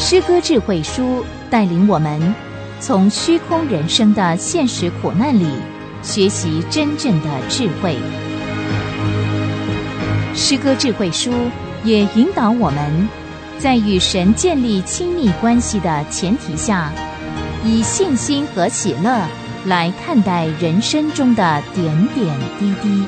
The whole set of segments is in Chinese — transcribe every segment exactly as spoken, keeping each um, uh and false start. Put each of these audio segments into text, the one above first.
诗歌智慧书带领我们从虚空人生的现实苦难里学习真正的智慧。诗歌智慧书也引导我们在与神建立亲密关系的前提下，以信心和喜乐来看待人生中的点点滴滴。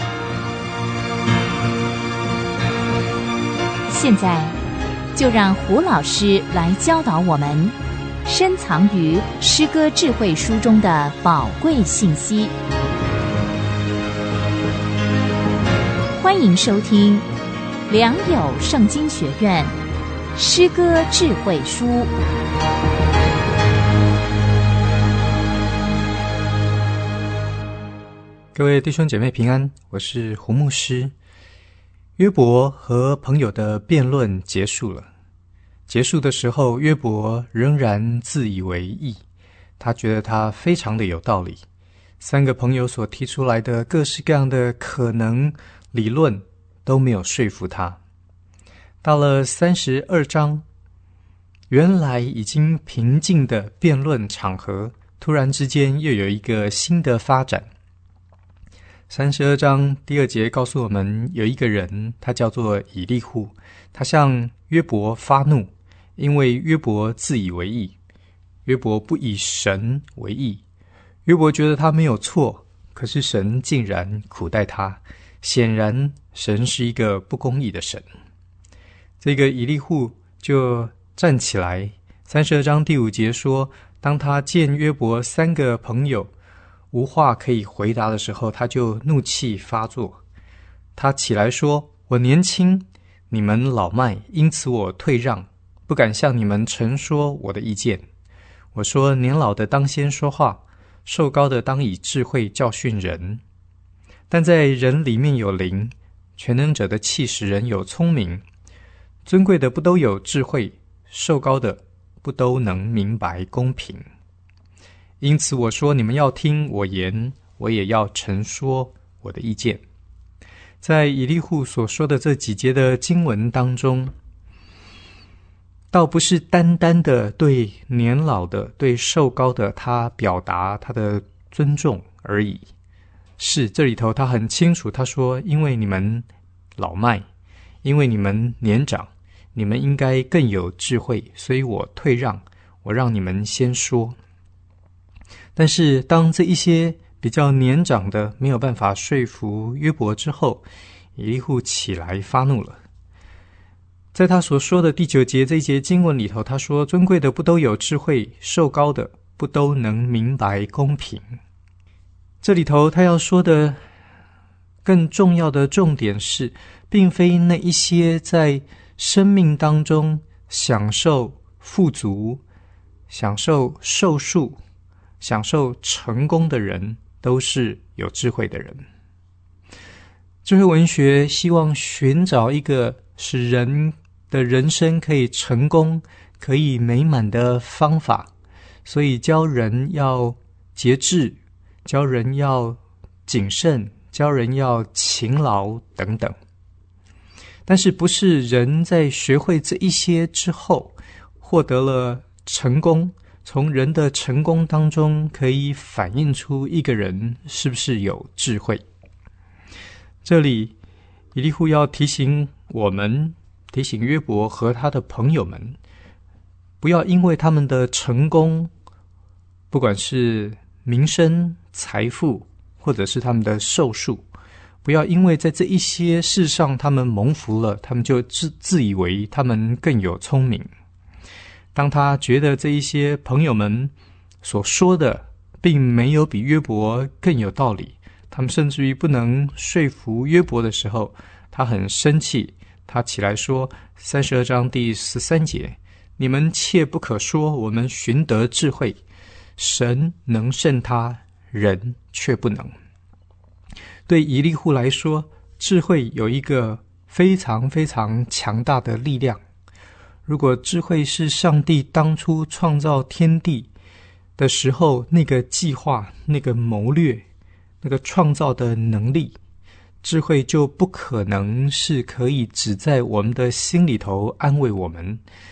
现在就让胡老师来教导我们深藏于诗歌智慧书中的宝贵信息。欢迎收听良友圣经学院诗歌智慧书。 各位弟兄姐妹平安，我是胡牧师。约伯和朋友的辩论结束了。结束的时候，约伯仍然自以为意，他觉得他非常的有道理。三个朋友所提出来的各式各样的可能理论都没有说服他。到了三十二章，原来已经平静的辩论场合，突然之间又有一个新的发展。三十二章第二节告诉我们，有一个人，他叫做以利户，他向约伯发怒，因为约伯自以为义，约伯不以神为义。约伯觉得他没有错，可是神竟然苦待他，显然神是一个不公义的神。这个以利户就站起来，三十二章第五节说，当他见约伯三个朋友无话可以回答的时候，他就怒气发作。他起来说，我年轻，你们老迈，因此我退让，不敢向你们陈说我的意见。我说，年老的当先说话，寿高的当以智慧教训人。但在人里面有灵，全能者的气使人有聪明。尊贵的不都有智慧，寿高的不都能明白公平。因此我说，你们要听我言，我也要陈说我的意见。在以利户所说的这几节的经文当中，倒不是单单的对年老的、对寿高的他表达他的尊重而已，是这里头他很清楚，他说，因为你们老迈，因为你们年长，你们应该更有智慧，所以我退让，我让你们先说。但是当这一些比较年长的没有办法说服约伯之后，以利户起来发怒了。在他所说的第九节这一节经文里头，他说，尊贵的不都有智慧，寿高的不都能明白公平。这里头他要说的更重要的重点是，并非那一些在生命当中享受富足、享受寿数、享受成功的人都是有智慧的人。智慧文学希望寻找一个使人的人生可以成功、可以美满的方法，所以教人要节制，教人要谨慎，教人要勤劳等等。但是不是人在学会这一些之后，获得了成功，从人的成功当中可以反映出一个人是不是有智慧。这里以利户要提醒我们，提醒约伯和他的朋友们，不要因为他们的成功，不管是名声、财富，或者是他们的寿数，不要因为在这一些事上他们蒙福了，他们就自自以为他们更有聪明。当他觉得这一些朋友们所说的并没有比约伯更有道理，他们甚至于不能说服约伯的时候，他很生气。他起来说，三十二章第十三节，你们切不可说我们寻得智慧，神能胜他，人却不能。对以利户来说，智慧有一个非常非常强大的力量。如果智慧是上帝当初创造天地的时候那个计划、那个谋略、那个创造的能力，智慧就不可能是可以只在我们的心里头安慰我们，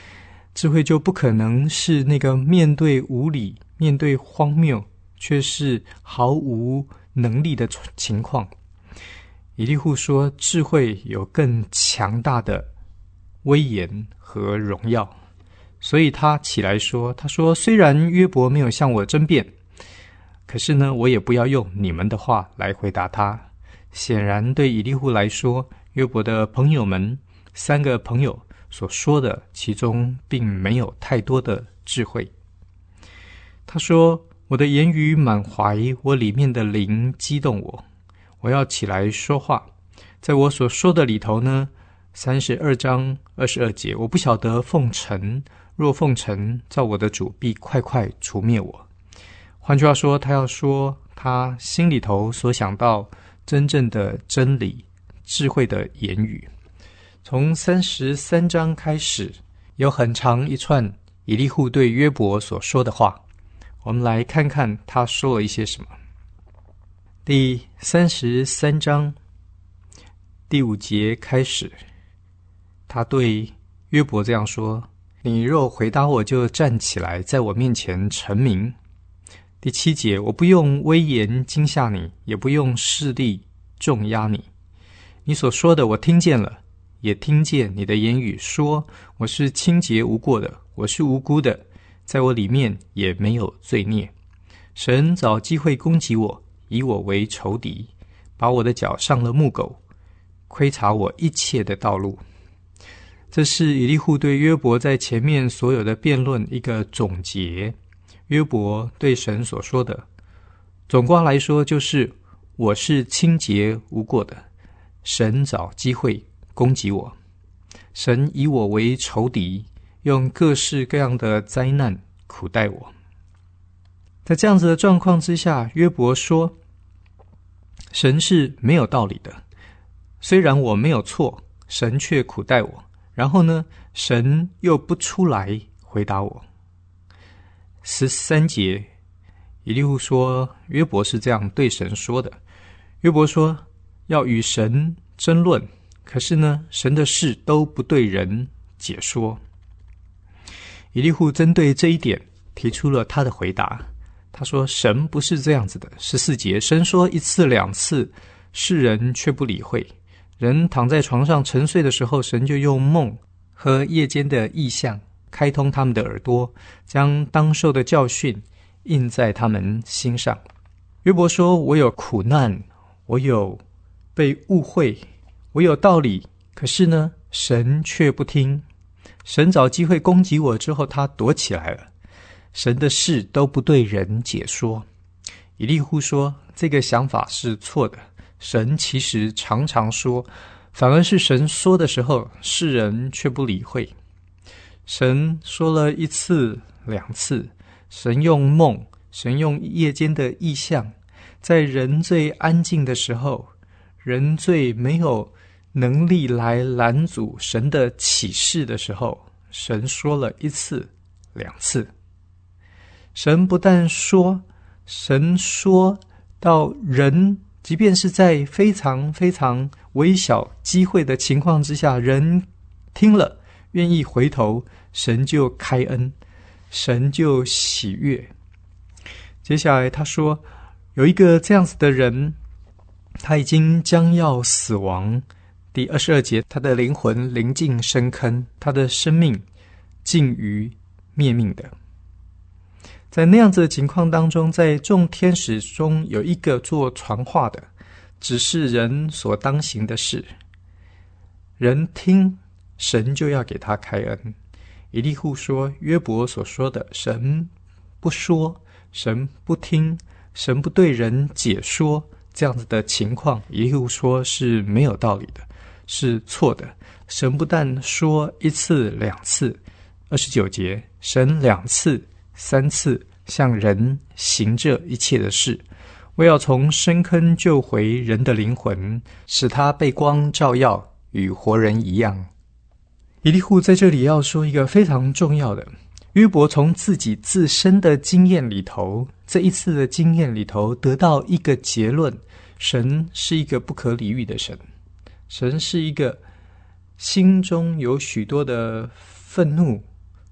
智慧就不可能是那个面对无理、面对荒谬却是毫无能力的情况。以利户说，智慧有更强大的威严和荣耀，所以他起来说，他说虽然约伯没有向我争辩，可是呢，我也不要用你们的话来回答他。显然对以利户来说，约伯的朋友们三个朋友所说的其中并没有太多的智慧。他说，我的言语满怀，我里面的灵激动我，我要起来说话。在我所说的里头呢，三十二章二十二节，我不晓得奉承，若奉承，照我的主必快快除灭我。换句话说，他要说他心里头所想到真正的真理、智慧的言语。从三十三章开始，有很长一串以利户对约伯所说的话，我们来看看他说了一些什么。第三十三章第五节开始，他对约伯这样说，你若回答我，就站起来，在我面前陈明。第七节，我不用威严惊吓你，也不用势力重压你。你所说的我听见了，也听见你的言语，说我是清洁无过的，我是无辜的，在我里面也没有罪孽。神找机会攻击我，以我为仇敌，把我的脚上了木狗，窥察我一切的道路。这是以利户对约伯在前面所有的辩论一个总结。约伯对神所说的，总括来说就是我是清洁无过的，神找机会攻击我，神以我为仇敌，用各式各样的灾难苦待我。在这样子的状况之下，约伯说，神是没有道理的，虽然我没有错，神却苦待我，然后呢，神又不出来回答我。十三节，以利户说，约伯是这样对神说的。约伯说，要与神争论，可是呢，神的事都不对人解说。以利户针对这一点提出了他的回答。他说，神不是这样子的。十四节，神说一次两次，世人却不理会。人躺在床上沉睡的时候，神就用梦和夜间的异象开通他们的耳朵，将当受的教训印在他们心上。约伯说，我有苦难，我有被误会，我有道理，可是呢，神却不听。神找机会攻击我之后，他躲起来了。神的事都不对人解说。以利户说，这个想法是错的。神其实常常说，反而是神说的时候，世人却不理会。神说了一次两次，神用梦，神用夜间的异象，在人最安静的时候，人最没有能力来拦阻神的启示的时候，神说了一次两次。神不但说，神说到人即便是在非常非常微小机会的情况之下，人听了愿意回头，神就开恩，神就喜悦。接下来他说，有一个这样子的人，他已经将要死亡。第二十二节，他的灵魂临近深坑，他的生命近于灭命的。在那样子的情况当中，在众天使中有一个做传话的，只是人所当行的事，人听，神就要给他开恩。以利户说，约伯所说的神不说，神不听，神不对人解说，这样子的情况，以利户说是没有道理的，是错的。神不但说一次两次，二十九节，神两次三次向人行这一切的事，为要从深坑救回人的灵魂，使他被光照耀，与活人一样。以利户在这里要说一个非常重要的，约伯从自己自身的经验里头，这一次的经验里头得到一个结论，神是一个不可理喻的神，神是一个心中有许多的愤怒、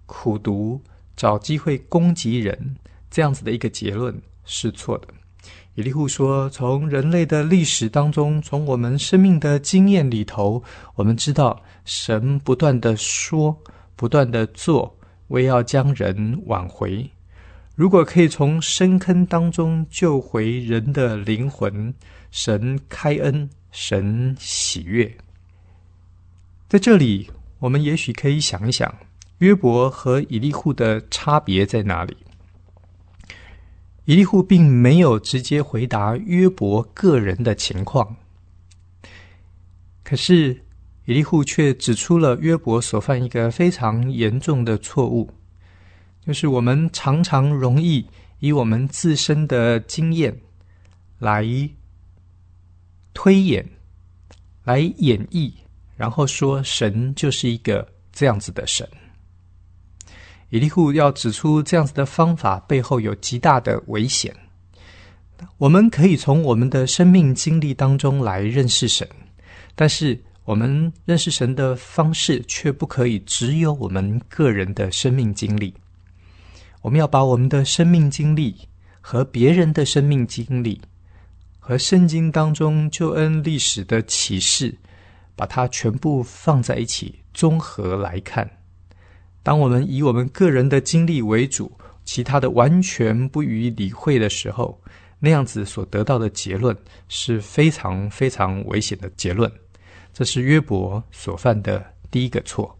苦毒、找机会攻击人，这样子的一个结论是错的。以利户说，从人类的历史当中，从我们生命的经验里头，我们知道神不断的说，不断的做，为要将人挽回。如果可以从深坑当中救回人的灵魂，神开恩，神喜悦。在这里，我们也许可以想一想，约伯和以利户的差别在哪里？以利户并没有直接回答约伯个人的情况，可是以利户却指出了约伯所犯一个非常严重的错误，就是我们常常容易以我们自身的经验来推演，来演绎，然后说神就是一个这样子的神。以利户要指出这样子的方法背后有极大的危险。我们可以从我们的生命经历当中来认识神，但是我们认识神的方式却不可以只有我们个人的生命经历。我们要把我们的生命经历和别人的生命经历和圣经当中救恩历史的启示，把它全部放在一起综合来看。当我们以我们个人的经历为主，其他的完全不予理会的时候，那样子所得到的结论是非常非常危险的结论。这是约伯所犯的第一个错。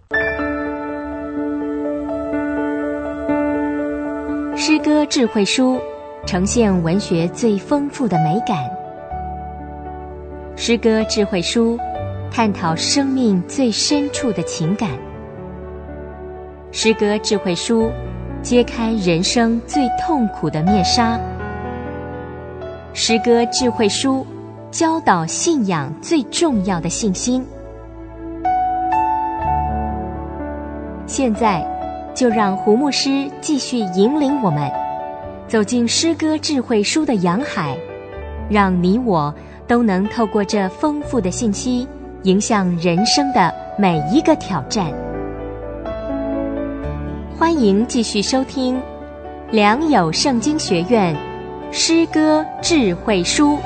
诗歌智慧书呈现文学最丰富的美感。诗歌智慧书探讨生命最深处的情感。诗歌智慧书揭开人生最痛苦的面纱。诗歌智慧书教导信仰最重要的信心。现在就让胡牧师继续引领我们走进诗歌智慧书的洋海，让你我都能透过这丰富的信息，迎向人生的每一个挑战。欢迎继续收听良友圣经学院诗歌智慧书。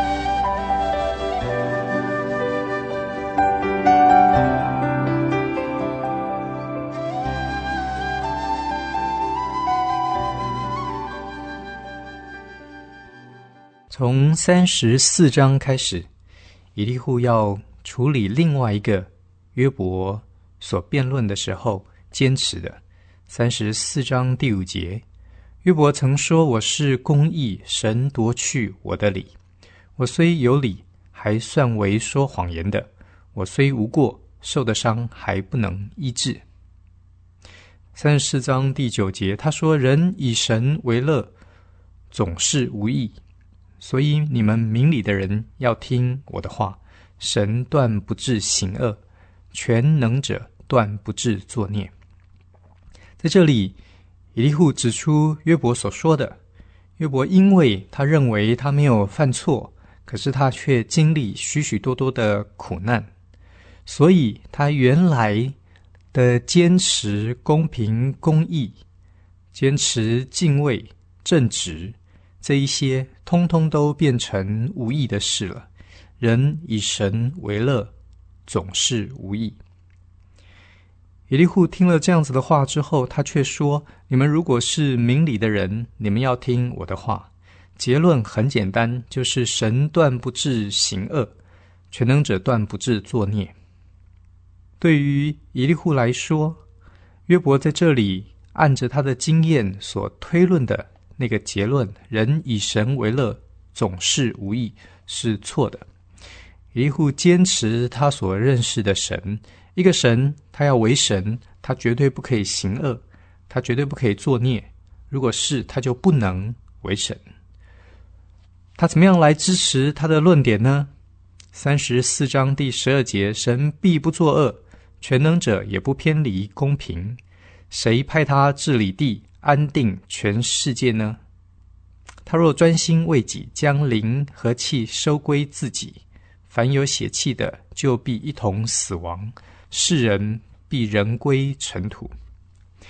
从三十四章开始，以利户要处理另外一个约伯所辩论的时候坚持的。三十四章第五节，约伯曾说，我是公义，神夺去我的理。我虽有理，还算为说谎言的；我虽无过，受的伤还不能医治。三十四章第九节，他说，人以神为乐，总是无益。所以你们明理的人要听我的话，神断不致行恶，全能者断不致作孽。在这里，以利户指出约伯所说的，约伯因为他认为他没有犯错，可是他却经历许许多多的苦难，所以他原来的坚持公平公义，坚持敬畏正直，这一些通通都变成无益的事了。人以神为乐，总是无益。以利户听了这样子的话之后，他却说，你们如果是明理的人，你们要听我的话。结论很简单，就是神断不致行恶，全能者断不致作孽。对于以利户来说，约伯在这里按着他的经验所推论的那个结论，人以神为乐，总是无益，是错的。以利户坚持他所认识的神，一个神，他要为神，他绝对不可以行恶，他绝对不可以作孽，如果是，他就不能为神。他怎么样来支持他的论点呢？三十四章第十二节，神必不作恶，全能者也不偏离公平，谁派他治理地，安定全世界呢？他若专心为己，将灵和气收归自己，凡有血气的，就必一同死亡，世人必人归尘土。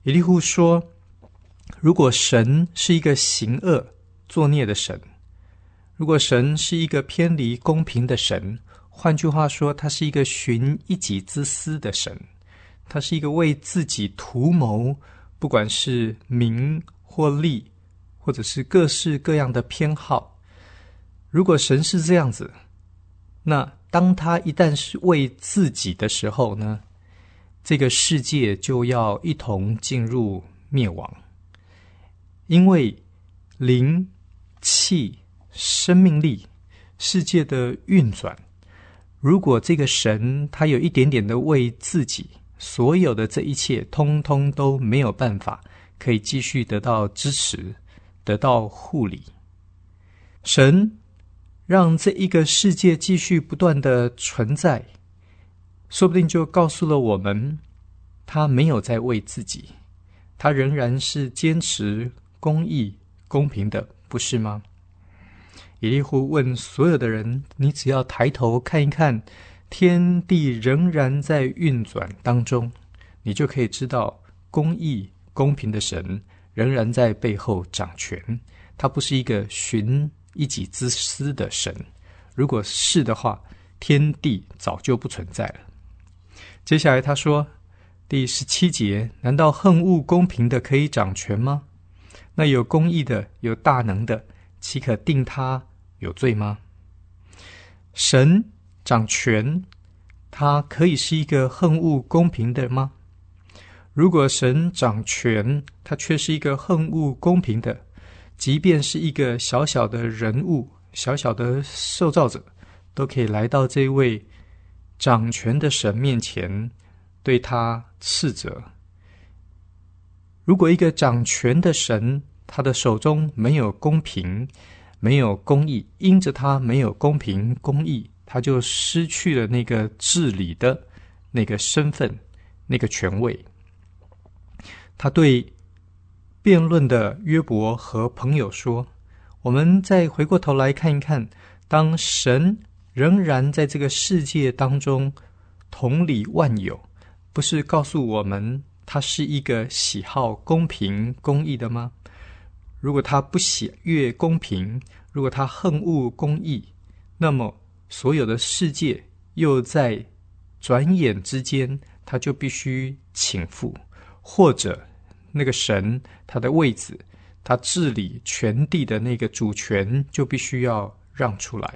以利户说，如果神是一个行恶作孽的神，如果神是一个偏离公平的神，换句话说，他是一个寻一己之私的神，他是一个为自己图谋，不管是名或利，或者是各式各样的偏好。如果神是这样子，那当他一旦是为自己的时候呢，这个世界就要一同进入灭亡。因为灵、气、生命力、世界的运转，如果这个神他有一点点的为自己，所有的这一切通通都没有办法可以继续得到支持，得到护理。神让这一个世界继续不断的存在，说不定就告诉了我们，他没有在为自己，他仍然是坚持公义公平的，不是吗？以利户问所有的人，你只要抬头看一看，天地仍然在运转当中，你就可以知道公义公平的神仍然在背后掌权，他不是一个寻一己之私的神，如果是的话，天地早就不存在了。接下来他说，第十七节，难道恨恶公平的可以掌权吗？那有公义的，有大能的，岂可定他有罪吗？神掌权，他可以是一个恨恶公平的吗？如果神掌权，他却是一个恨恶公平的，即便是一个小小的人物，小小的受造者，都可以来到这位掌权的神面前，对他斥责。如果一个掌权的神，他的手中没有公平，没有公义，因着他没有公平公义，他就失去了那个治理的那个身份，那个权位。他对辩论的约伯和朋友说，我们再回过头来看一看，当神仍然在这个世界当中统理万有，不是告诉我们他是一个喜好公平公义的吗？如果他不喜悦公平，如果他恨恶公义，那么所有的世界又在转眼之间，他就必须倾覆，或者那个神他的位置，他治理全地的那个主权就必须要让出来。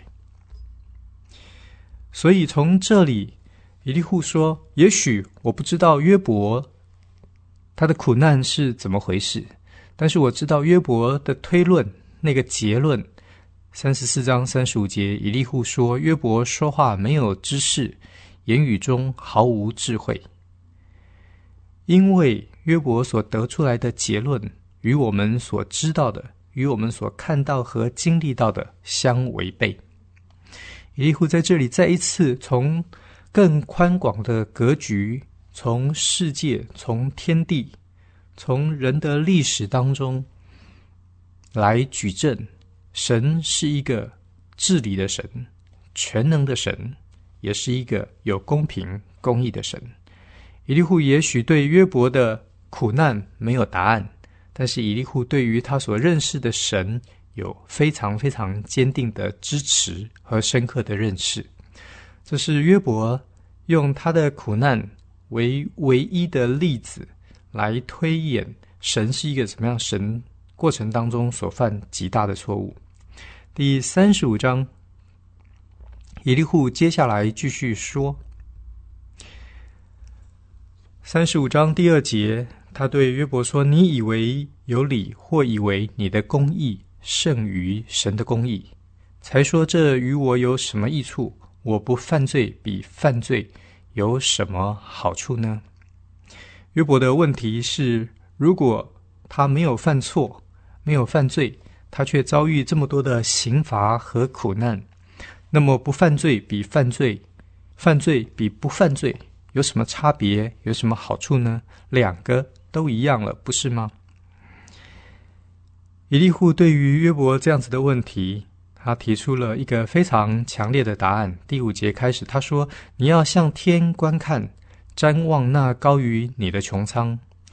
所以从这里，以利户说，也许我不知道约伯他的苦难是怎么回事，但是我知道约伯的推论那个结论，三十四章三十五节，以利户说，约伯说话没有知识，言语中毫无智慧。因为约伯所得出来的结论与我们所知道的，与我们所看到和经历到的相违背。以利户在这里再一次从更宽广的格局，从世界，从天地，从人的历史当中来举证，神是一个治理的神，全能的神，也是一个有公平公义的神。以利户也许对约伯的苦难没有答案，但是以利户对于他所认识的神有非常非常坚定的支持和深刻的认识。这是约伯用他的苦难为唯一的例子来推演神是一个怎么样，神过程当中所犯极大的错误。第三十五章，以利户接下来继续说，三十五章第二节，他对约伯说，你以为有理，或以为你的公义胜于神的公义，才说这与我有什么益处？我不犯罪比犯罪有什么好处呢？约伯的问题是，如果他没有犯错，没有犯罪，他却遭遇这么多的刑罚和苦难，那么不犯罪比犯罪，犯罪比不犯罪有什么差别，有什么好处呢？两个都一样了，不是吗？以利户对于约伯这样子的问题，他提出了一个非常强烈的答案。第五节开始，他说，你要向天观看，瞻望那高于你的穹苍，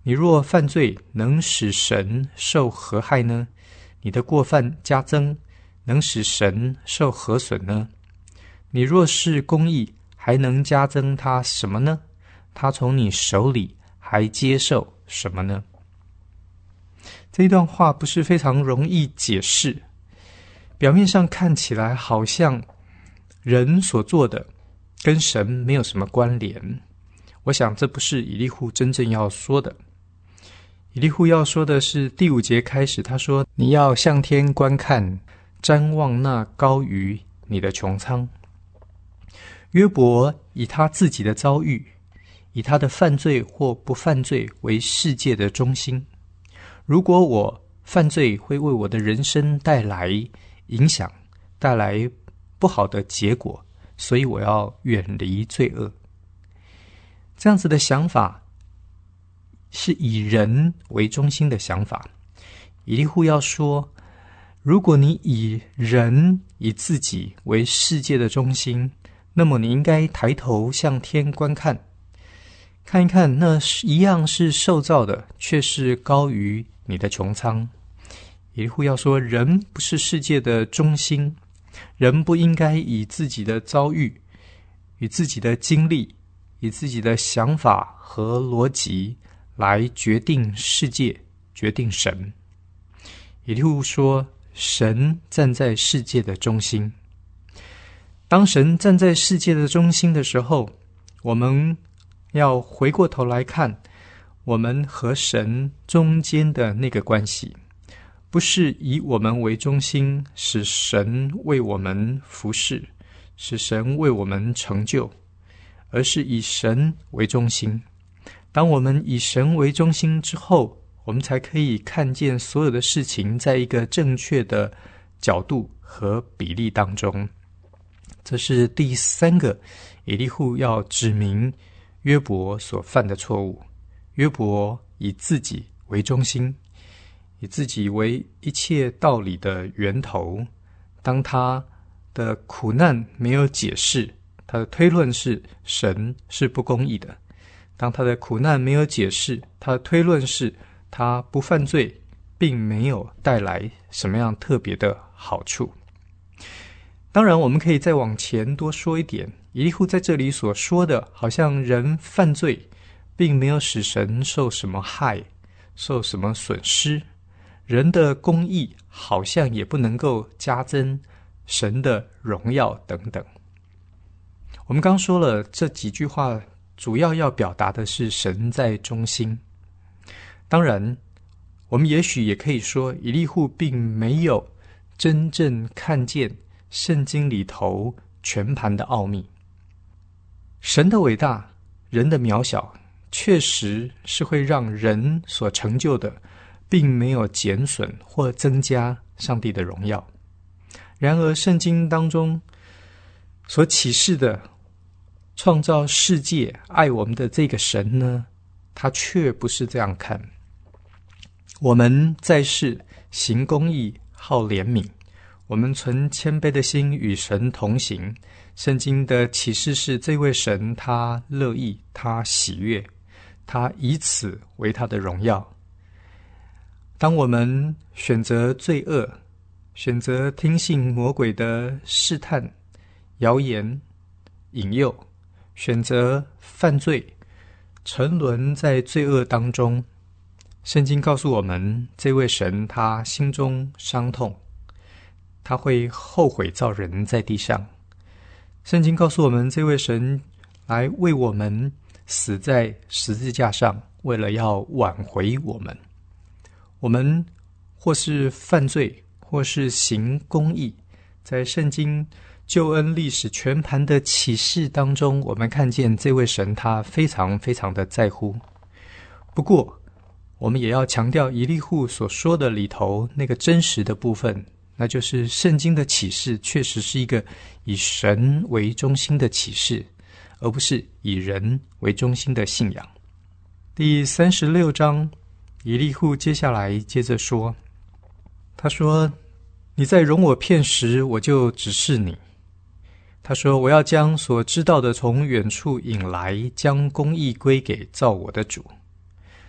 你若犯罪，能使神受何害呢？你的过犯加增，能使神受何损呢？你若是公义，还能加增他什么呢？他从你手里还接受什么呢？这一段话不是非常容易解释，表面上看起来好像人所做的跟神没有什么关联。我想这不是以利户真正要说的。以利户要说的是第五节开始，他说你要向天观看，瞻望那高于你的穹苍。约伯以他自己的遭遇，以他的犯罪或不犯罪为世界的中心。如果我犯罪会为我的人生带来影响，带来不好的结果，所以我要远离罪恶。这样子的想法是以人为中心的想法。以利户要说，如果你以人以自己为世界的中心，那么你应该抬头向天观看，看一看那一样是受造的，却是高于你的穹苍。以利户要说，人不是世界的中心，人不应该以自己的遭遇，以自己的经历，以自己的想法和逻辑来决定世界，决定神。以利户说，神站在世界的中心。当神站在世界的中心的时候，我们要回过头来看我们和神中间的那个关系，不是以我们为中心，使神为我们服侍，使神为我们成就，而是以神为中心。当我们以神为中心之后，我们才可以看见所有的事情在一个正确的角度和比例当中。这是第三个以利户要指明约伯所犯的错误。约伯以自己为中心，以自己为一切道理的源头。当他的苦难没有解释，他的推论是神是不公义的。当他的苦难没有解释，他的推论是他不犯罪，并没有带来什么样特别的好处。当然我们可以再往前多说一点，以利户在这里所说的好像人犯罪并没有使神受什么害，受什么损失，人的公义好像也不能够加增神的荣耀等等。我们刚说了，这几句话主要要表达的是神在中心。当然我们也许也可以说，以利户并没有真正看见圣经里头全盘的奥秘。神的伟大，人的渺小，确实是会让人所成就的并没有减损或增加上帝的荣耀。然而圣经当中所启示的创造世界爱我们的这个神呢，他却不是这样看。我们在世行公义，好怜悯，我们存谦卑的心与神同行。圣经的启示是，这位神他乐意，他喜悦，他以此为他的荣耀。当我们选择罪恶，选择听信魔鬼的试探、谣言、引诱，选择犯罪，沉沦在罪恶当中，圣经告诉我们，这位神他心中伤痛，他会后悔造人在地上。圣经告诉我们，这位神来为我们死在十字架上，为了要挽回我们。我们或是犯罪，或是行公义，在圣经救恩历史全盘的启示当中，我们看见这位神他非常非常的在乎。不过我们也要强调以利户所说的里头那个真实的部分，那就是圣经的启示确实是一个以神为中心的启示，而不是以人为中心的信仰。第三十六章，以利户接下来接着说，他说，你在容我片时，我就指示你。他说，我要将所知道的从远处引来，将公义归给造我的主。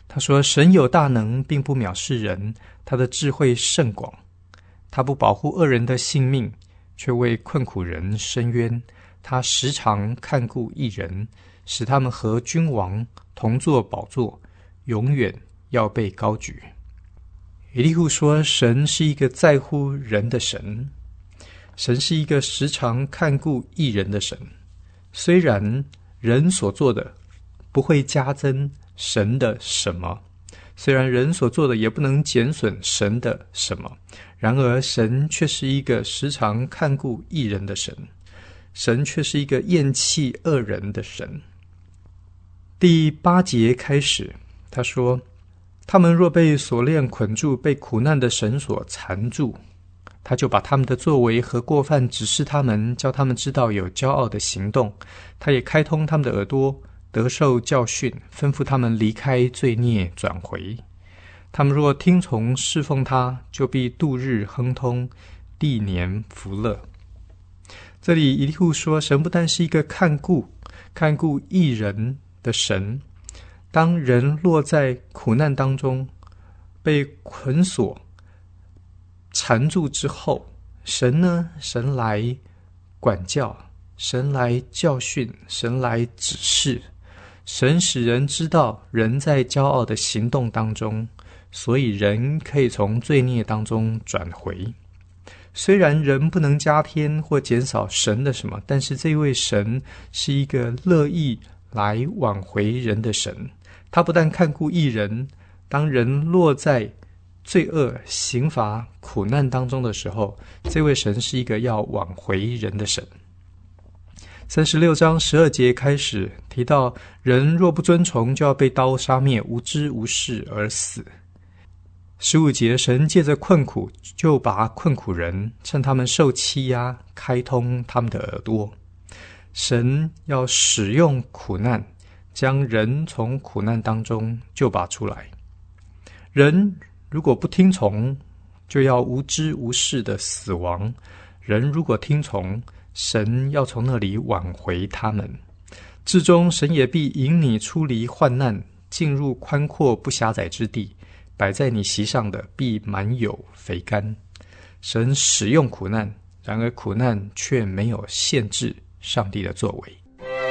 他说，神有大能，并不藐视人，他的智慧甚广。他不保护恶人的性命，却为困苦人伸冤。他时常看顾义人，使他们和君王同坐宝座，永远要被高举。以利户说，神是一个在乎人的神，神是一个时常看顾义人的神。虽然人所做的不会加增神的什么，虽然人所做的也不能减损神的什么，然而神却是一个时常看顾义人的神，神却是一个厌弃恶人的神。第八节开始，他说，他们若被锁链捆住，被苦难的绳索缠住，他就把他们的作为和过犯指示他们，叫他们知道有骄傲的行动。他也开通他们的耳朵，得受教训，吩咐他们离开罪孽，转回。他们若听从侍奉他，就必度日亨通，历年福乐。这里以利户说，神不但是一个看顾看顾义人的神，当人落在苦难当中，被捆锁缠住之后，神呢，神来管教，神来教训，神来指示，神使人知道人在骄傲的行动当中，所以人可以从罪孽当中转回。虽然人不能加添或减少神的什么，但是这位神是一个乐意来挽回人的神。他不但看顾义人，当人落在罪恶、刑罚、苦难当中的时候，这位神是一个要挽回人的神。三十六章十二节开始提到，人若不遵从，就要被刀杀灭，无知无识而死。十五节，神借着困苦就把困苦人，趁他们受欺压，开通他们的耳朵。神要使用苦难，将人从苦难当中救拔出来。人如果不听从，就要无知无识的死亡。人如果听从，神要从那里挽回他们。至终神也必引你出离患难，进入宽阔不狭窄之地，摆在你席上的必满有肥甘。神使用苦难，然而苦难却没有限制上帝的作为。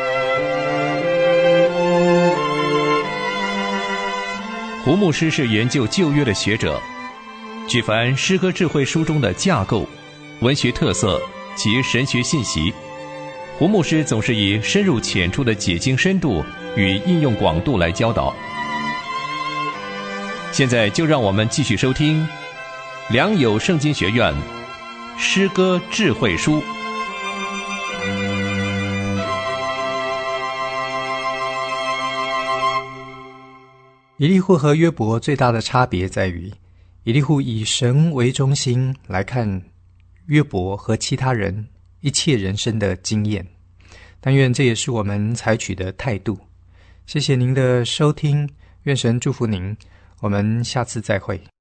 胡牧师是研究旧约的学者，举凡诗歌智慧书中的架构、文学特色及神学信息，胡牧师总是以深入浅出的解经深度与应用广度来教导。现在就让我们继续收听良友圣经学院诗歌智慧书。 以利户和约伯最大的差别在于，以利户以神为中心来看约伯和其他人一切人生的经验，但愿这也是我们采取的态度。谢谢您的收听，愿神祝福您，我们下次再会。